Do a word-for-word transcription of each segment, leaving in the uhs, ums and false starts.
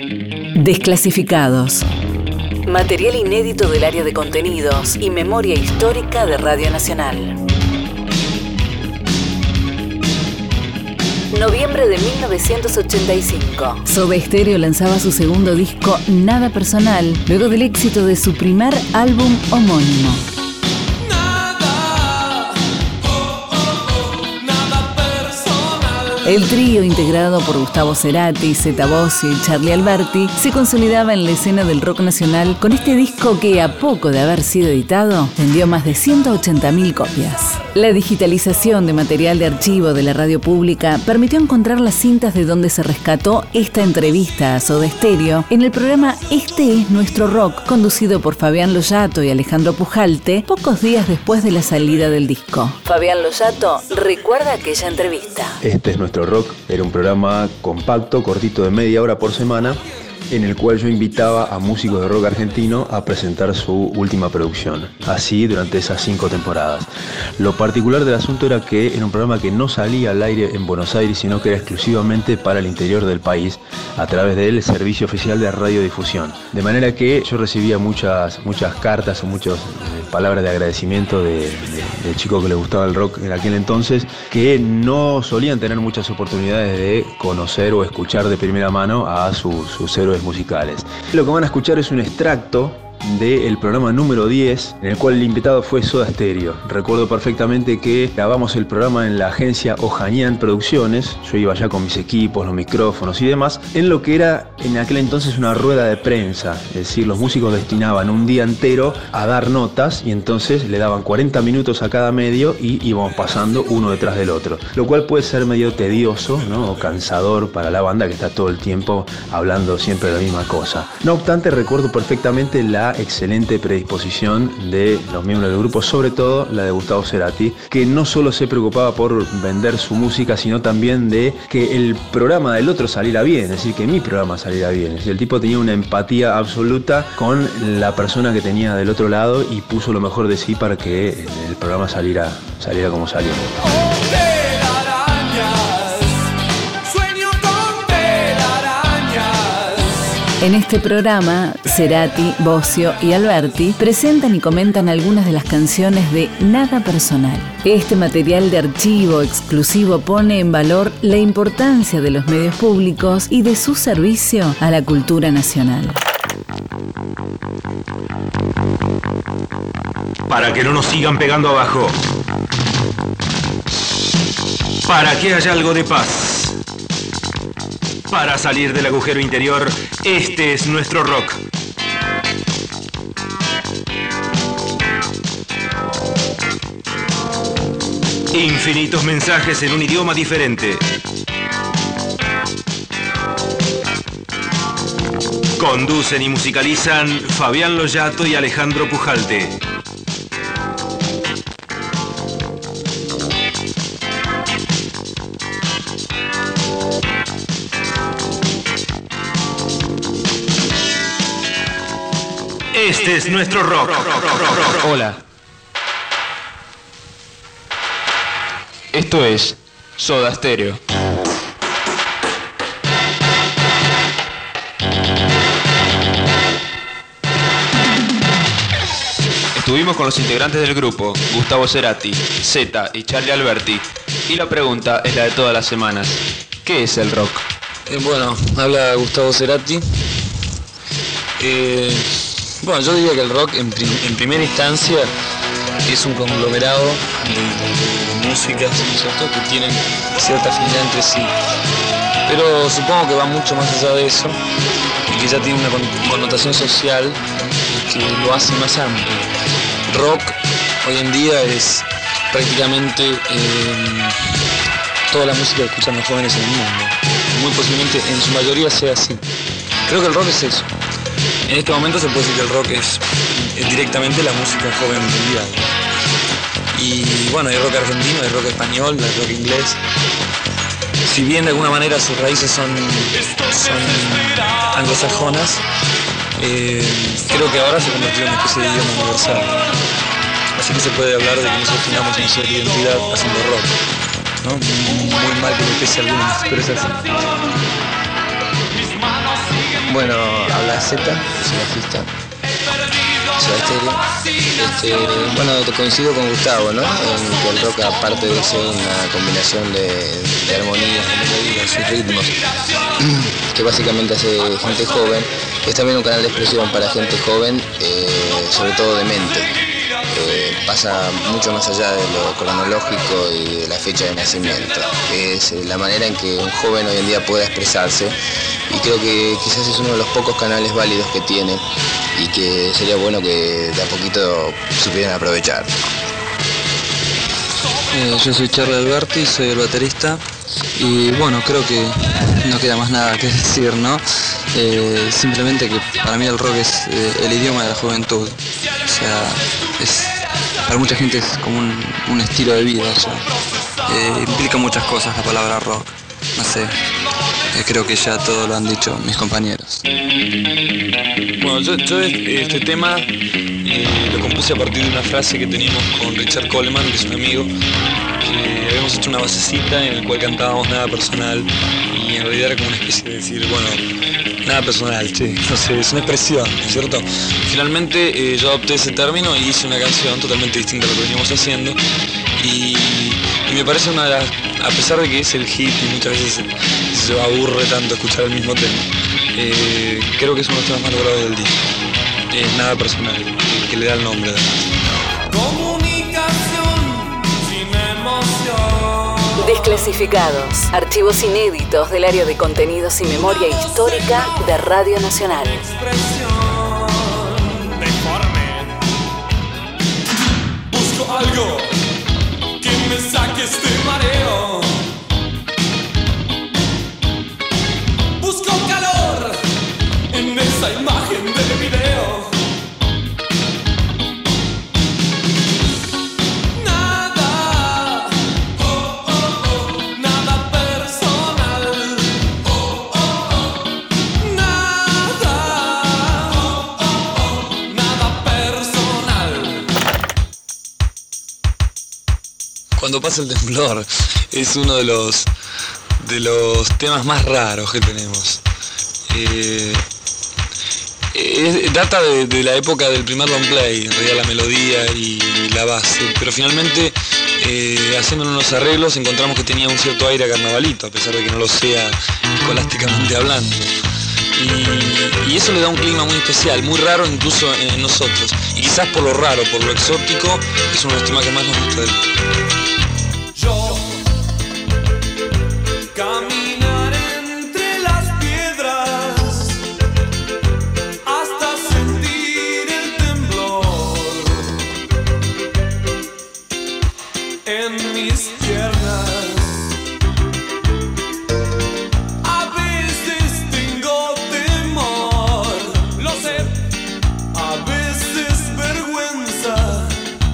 Desclasificados. Material inédito del área de contenidos y memoria histórica de Radio Nacional. Noviembre de mil novecientos ochenta y cinco. Soda Stereo lanzaba su segundo disco, Nada Personal, luego del éxito de su primer álbum homónimo. El trío, integrado por Gustavo Cerati, Zeta Bosio y Charly Alberti, se consolidaba en la escena del rock nacional con este disco que, a poco de haber sido editado, vendió más de ciento ochenta mil copias. La digitalización de material de archivo de la radio pública permitió encontrar las cintas de donde se rescató esta entrevista a Soda Stereo en el programa Este es Nuestro Rock, conducido por Fabián Loyato y Alejandro Pujalte, pocos días después de la salida del disco. Fabián Loyato recuerda aquella entrevista. Este es Nuestro Rock era un programa compacto, cortito de media hora por semana, en el cual yo invitaba a músicos de rock argentino a presentar su última producción, así durante esas cinco temporadas. Lo particular del asunto era que era un programa que no salía al aire en Buenos Aires, sino que era exclusivamente para el interior del país, a través del Servicio Oficial de Radiodifusión. De manera que yo recibía muchas, muchas cartas o muchas eh, palabras de agradecimiento de, de, de chicos que les gustaba el rock en aquel entonces, que no solían tener muchas oportunidades de conocer o escuchar de primera mano a sus, sus héroes musicales. Lo que van a escuchar es un extracto del programa número diez, en el cual el invitado fue Soda Stereo. Recuerdo perfectamente que grabamos el programa en la agencia Ojañán Producciones. Yo iba allá con mis equipos, los micrófonos y demás, en lo que era en aquel entonces una rueda de prensa. Es decir, los músicos destinaban un día entero a dar notas y entonces le daban cuarenta minutos a cada medio y íbamos pasando uno detrás del otro. Lo cual puede ser medio tedioso, ¿no? O cansador para la banda que está todo el tiempo hablando siempre de la misma cosa. No obstante, recuerdo perfectamente la excelente predisposición de los miembros del grupo, sobre todo la de Gustavo Cerati, que no solo se preocupaba por vender su música, sino también de que el programa del otro saliera bien, es decir, que mi programa saliera bien. Es decir, el tipo tenía una empatía absoluta con la persona que tenía del otro lado y puso lo mejor de sí para que el programa saliera, saliera como salió. En este programa, Cerati, Bosio y Alberti presentan y comentan algunas de las canciones de Nada Personal. Este material de archivo exclusivo pone en valor la importancia de los medios públicos y de su servicio a la cultura nacional. Para que no nos sigan pegando abajo. Para que haya algo de paz. Para salir del agujero interior, este es nuestro rock. Infinitos mensajes en un idioma diferente. Conducen y musicalizan Fabián Loyato y Alejandro Pujalte. Este es nuestro rock. Hola. Esto es Soda Stereo. Estuvimos con los integrantes del grupo, Gustavo Cerati, Zeta y Charly Alberti, y la pregunta es la de todas las semanas. ¿Qué es el rock? Eh, bueno, habla Gustavo Cerati. Eh... Bueno, yo diría que el rock en, prim en primera instancia es un conglomerado de, de, de músicas, ¿cierto?, que tienen cierta afinidad entre sí. Pero supongo que va mucho más allá de eso y que ya tiene una connotación social que lo hace más amplio. Rock hoy en día es prácticamente eh, toda la música que escuchan los jóvenes en el mundo. Muy posiblemente en su mayoría sea así. Creo que el rock es eso. En este momento se puede decir que el rock es, es directamente la música joven mundial. Y bueno, hay rock argentino, hay rock español, hay rock inglés. Si bien de alguna manera sus raíces son, son anglosajonas, eh, creo que ahora se ha convertido en una especie de idioma universal. Así que se puede hablar de que nosotros tengamos una cierta identidad haciendo rock, ¿no? Muy mal que me pese a algunos, pero es así. Bueno, habla Z, soy bajista, Soda Stereo. Este, bueno, coincido con Gustavo, ¿no? En que el rock, aparte de ser una combinación de, de armonías, de melodías y ritmos, que básicamente hace gente joven, es también un canal de expresión para gente joven, eh, sobre todo de mente. Eh, pasa mucho más allá de lo cronológico y de la fecha de nacimiento. Es la manera en que un joven hoy en día pueda expresarse, y creo que quizás es uno de los pocos canales válidos que tiene y que sería bueno que de a poquito supieran aprovechar. Eh, yo soy Charlie Alberti, soy el baterista, y bueno, creo que no queda más nada que decir, ¿no? Eh, simplemente que para mí el rock es eh, el idioma de la juventud. O sea, es, para mucha gente es como un, un estilo de vida. O sea, eh, implica muchas cosas la palabra rock. No sé, eh, creo que ya todo lo han dicho mis compañeros. Bueno, yo, yo este tema eh, lo compuse a partir de una frase que teníamos con Richard Coleman, que es un amigo, que habíamos hecho una basecita en la cual cantábamos nada personal, y en realidad era como una especie de decir, bueno, nada personal, che, no sé, es una expresión, ¿no es cierto? Finalmente eh, yo adopté ese término y hice una canción totalmente distinta a lo que veníamos haciendo, y, y me parece una de las, a pesar de que es el hit y muchas veces se, se aburre tanto escuchar el mismo tema, eh, creo que es uno de los temas más logrados del disco. Es nada personal, que, que le da el nombre además. Comunicación sin emoción. Desclasificados. Archivos inéditos del área de contenidos y memoria histórica de Radio Nacional. Expresión deforme. Busco algo que me saque este mareo. Busco calor en esa imagen del video. Nada, oh, oh, oh, nada personal. Oh, oh, oh, nada, oh, oh, oh, nada personal. Cuando pasa el temblor es uno de los de los temas más raros que tenemos. Eh, es, data de, de la época del primer long play, en realidad la melodía y, y la base, pero finalmente eh, haciendo unos arreglos encontramos que tenía un cierto aire a carnavalito, a pesar de que no lo sea escolásticamente hablando. Y, y eso le da un clima muy especial, muy raro incluso en, en nosotros. Y quizás por lo raro, por lo exótico, es uno de los temas que más nos gusta del disco. Yo caminar entre las piedras hasta sentir el temblor en mis piernas. A veces tengo temor, lo sé, a veces vergüenza.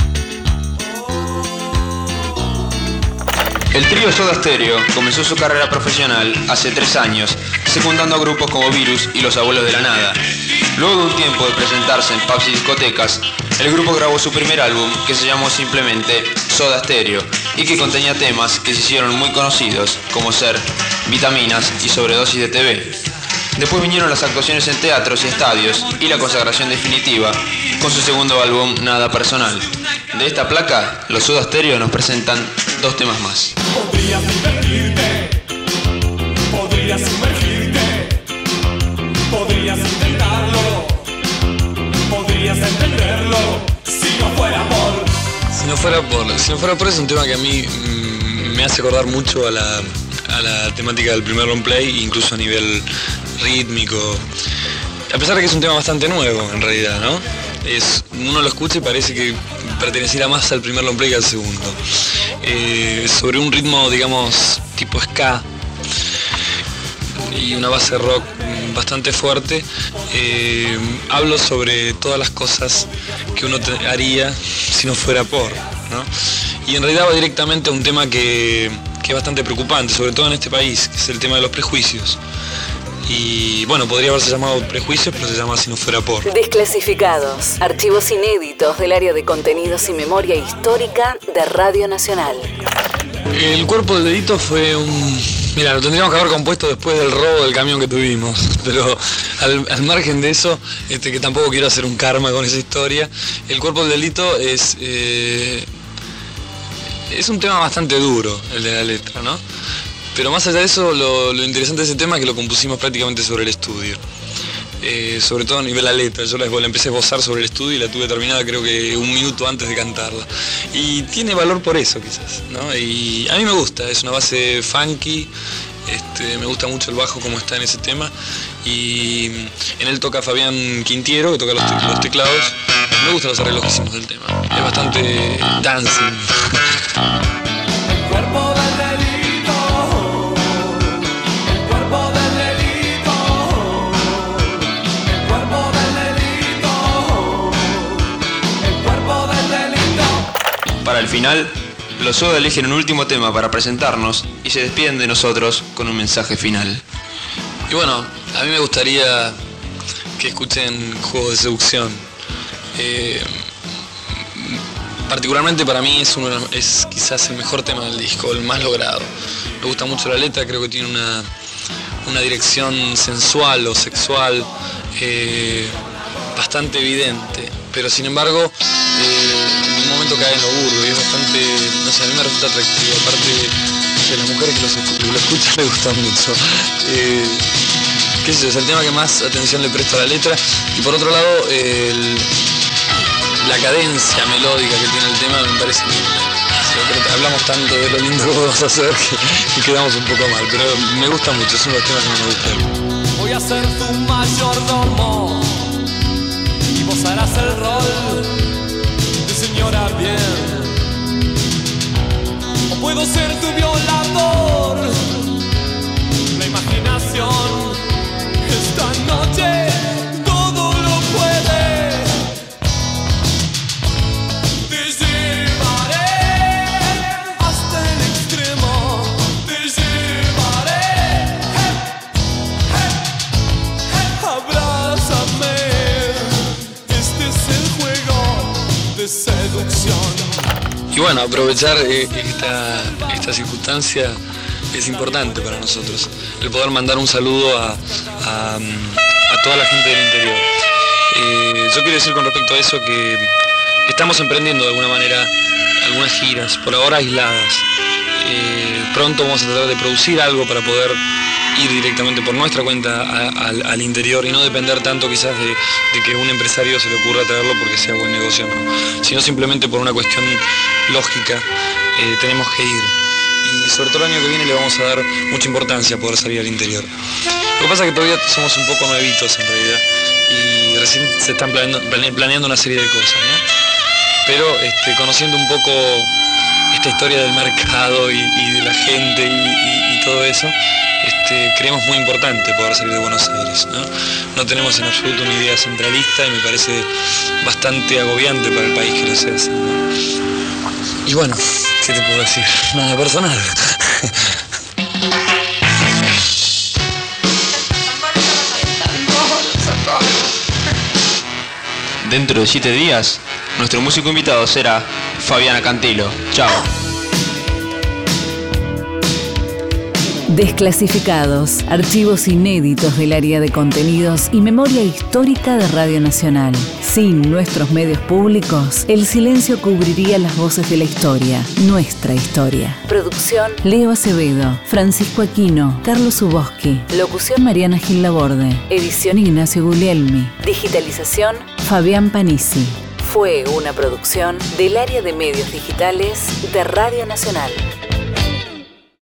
El trío Soda Stereo comenzó su carrera profesional hace tres años, secundando a grupos como Virus y Los Abuelos de la Nada. Luego de un tiempo de presentarse en pubs y discotecas, el grupo grabó su primer álbum, que se llamó simplemente Soda Stereo, y que contenía temas que se hicieron muy conocidos, como ser Vitaminas y Sobredosis de T V. Después vinieron las actuaciones en teatros y estadios, y la consagración definitiva, con su segundo álbum Nada Personal. De esta placa, los Soda Stereo nos presentan dos temas más. Podrías divertirte, podrías sumergirte, podrías intentarlo, podrías entenderlo, si no fuera por... Si no fuera por, si no fuera por eso, es un tema que a mí mmm, me hace acordar mucho a la, a la temática del primer long play, incluso a nivel rítmico. A pesar de que es un tema bastante nuevo, en realidad, ¿no? Es, uno lo escucha y parece que perteneciera más al primer long play que al segundo. Eh, sobre un ritmo, digamos, tipo ska y una base rock bastante fuerte, eh, hablo sobre todas las cosas que uno te haría si no fuera por, ¿no? Y en realidad va directamente a un tema que, que es bastante preocupante, sobre todo en este país, que es el tema de los prejuicios. Y bueno, podría haberse llamado Prejuicios, pero se llama Si no fuera por. Desclasificados. Archivos inéditos del área de contenidos y memoria histórica de Radio Nacional. El Cuerpo del Delito fue un Mira, lo tendríamos que haber compuesto después del robo del camión que tuvimos, pero al, al margen de eso, este, que tampoco quiero hacer un karma con esa historia, el cuerpo del delito es, eh, es un tema bastante duro, el de la letra, ¿no? Pero más allá de eso, lo, lo interesante de ese tema es que lo compusimos prácticamente sobre el estudio. Eh, sobre todo a nivel la letra, yo la, la empecé a esbozar sobre el estudio y la tuve terminada creo que un minuto antes de cantarla. Y tiene valor por eso quizás, ¿no? Y a mí me gusta, es una base funky, este, me gusta mucho el bajo como está en ese tema. Y en él toca Fabián Quintiero, que toca los, te los teclados. Me gustan los arreglos que hicimos del tema, es bastante dancing. Para el final, los Soda eligen un último tema para presentarnos y se despiden de nosotros con un mensaje final. Y bueno, a mí me gustaría que escuchen Juego de Seducción. Eh, particularmente para mí es, uno, es quizás el mejor tema del disco, el más logrado. Me gusta mucho la letra, creo que tiene una, una dirección sensual o sexual eh, bastante evidente. Pero sin embargo, eh, en un momento cae en lo burdo y es bastante, no sé, a mí me resulta atractivo. Aparte, de las mujeres que, los, que lo escuchan me gusta mucho. Eh, qué sé yo, es el tema que más atención le presto a la letra. Y por otro lado, eh, el, la cadencia melódica que tiene el tema me parece linda. Pero hablamos tanto de lo lindo que podemos hacer que, que quedamos un poco mal, pero me gusta mucho, es uno de los temas que más me gustan. Voy a ser tu mayordomo y vos harás el rol de señora bien. O puedo ser tu violador. La imaginación esta noche todo lo puede. Te llevaré hasta el extremo. Te llevaré. Hey, hey, hey. Abrázame. Este es el juego de seducción. Y bueno, aprovechar eh, esta, esta circunstancia es importante para nosotros, el poder mandar un saludo a, a, a toda la gente del interior. Eh, yo quiero decir con respecto a eso que, que estamos emprendiendo de alguna manera algunas giras, por ahora aisladas. Eh, pronto vamos a tratar de producir algo para poder ir directamente por nuestra cuenta a, a, al interior y no depender tanto quizás de, de que un empresario se le ocurra traerlo porque sea buen negocio o no, sino simplemente por una cuestión lógica, eh, tenemos que ir. Y sobre todo el año que viene le vamos a dar mucha importancia a poder salir al interior. Lo que pasa es que todavía somos un poco nuevitos en realidad y recién se están planeando, planeando una serie de cosas, ¿no? Pero este, conociendo un poco esta historia del mercado y, y de la gente y, y, y todo eso, este, creemos muy importante poder salir de Buenos Aires, ¿no? No tenemos en absoluto una idea centralista y me parece bastante agobiante para el país que lo sea así, ¿no? Y bueno, ¿qué te puedo decir? Nada personal. Dentro de siete días, nuestro músico invitado será Fabiana Cantilo. Chao. Desclasificados, archivos inéditos del área de contenidos y memoria histórica de Radio Nacional. Sin nuestros medios públicos, el silencio cubriría las voces de la historia, nuestra historia. Producción: Leo Acevedo, Francisco Aquino, Carlos Zuboski. Locución: Mariana Gil Laborde. Edición: Ignacio Guglielmi. Digitalización: Fabián Panisi. Fue una producción del área de medios digitales de Radio Nacional.